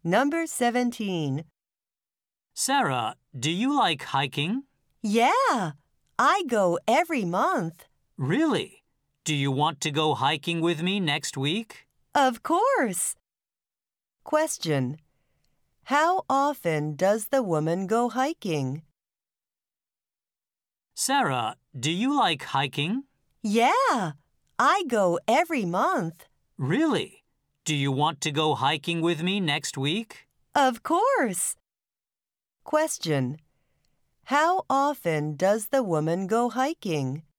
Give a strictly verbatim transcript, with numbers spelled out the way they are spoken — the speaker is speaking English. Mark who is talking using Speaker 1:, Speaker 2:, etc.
Speaker 1: Number seventeen.
Speaker 2: Sarah, do you like hiking?
Speaker 1: Yeah, I go every month.
Speaker 2: Really? Do you want to go hiking with me next week?
Speaker 1: Of course. Question. How often does the woman go hiking?
Speaker 2: Sarah, do you like hiking?
Speaker 1: Yeah, I go every month.
Speaker 2: Really? Do you want to go hiking with me next week?
Speaker 1: Of course. Question. How often does the woman go hiking?